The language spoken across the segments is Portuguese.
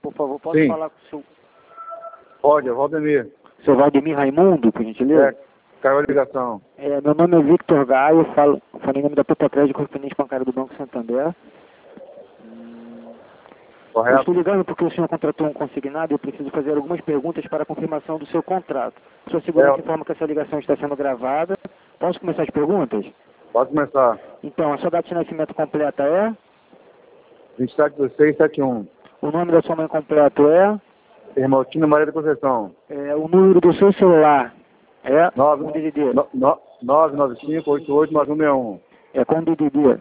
por favor, posso Sim. falar com o seu... Pode, é Valdemir. Seu Valdemir Raimundo, por gentileza? Caiu a ligação. Meu nome é Victor Gaio, falo em nome da Petacred, correspondente bancário do Banco Santander. Eu Correto? estou ligando porque o senhor contratou um consignado e eu preciso fazer algumas perguntas para a confirmação do seu contrato. O senhor segurança informa que essa ligação está sendo gravada. Posso começar as perguntas? Pode começar. Então, a sua data de nascimento completa é? 27/16/71. O nome da sua mãe completo é? Irmaltina Maria da Conceição. O número do seu celular é? 995-889161. É com DDD.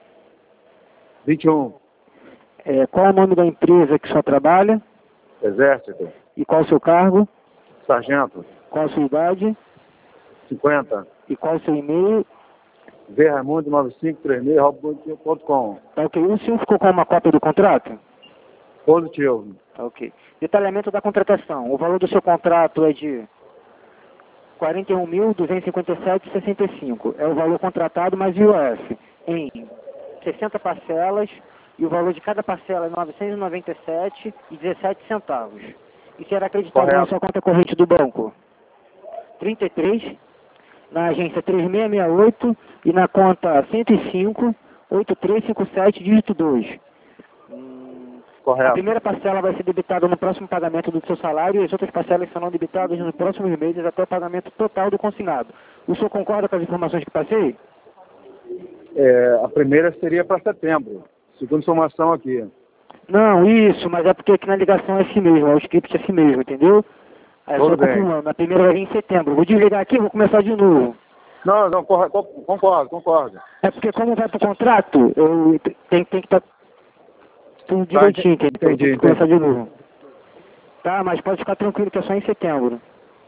21. Qual é o nome da empresa que o senhor trabalha? Exército. E qual o seu cargo? Sargento. Qual a sua idade? 50. E qual o seu e-mail? vraimundo9536@com. Tá ok. O senhor ficou com uma cópia do contrato? Positivo. Tá ok. Detalhamento da contratação. O valor do seu contrato é de R$ 41.257,65. É o valor contratado mais IOF em 60 parcelas e o valor de cada parcela é R$ 997,17. E será acreditado na sua conta corrente do banco? 33, na agência 3668 e na conta 105-8357, dígito 2. Correto. A primeira parcela vai ser debitada no próximo pagamento do seu salário e as outras parcelas serão debitadas nos próximos meses até o pagamento total do consignado. O senhor concorda com as informações que passei? A primeira seria para setembro. Segundo informação aqui. Não, isso, mas é porque aqui na ligação é assim mesmo, o script é assim mesmo, entendeu? Aí Tudo só bem. confirmando, a primeira vai vir em setembro. Vou desligar aqui e vou começar de novo. Não, concordo. É porque como vai pro contrato, tem que estar tudo direitinho, entendeu? Tem que começar de novo. Tá, mas pode ficar tranquilo que é só em setembro.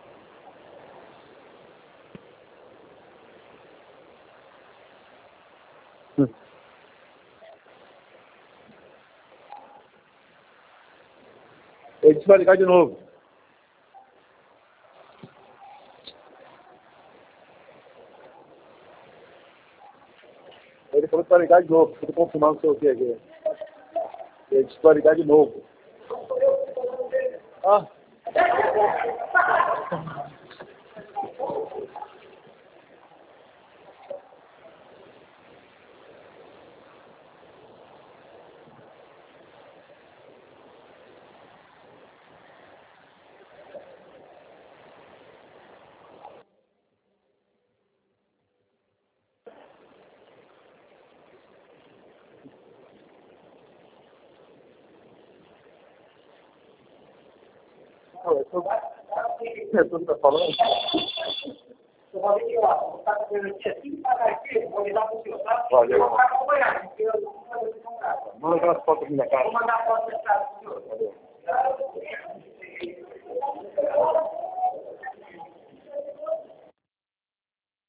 Ele disse que vai ligar de novo. Ele falou que vai ligar de novo. Vou confirmar o seu aqui. Ele disse que vai ligar de novo. Ah. Você está falando? Valeu. Manda aquelas fotos aqui na cara.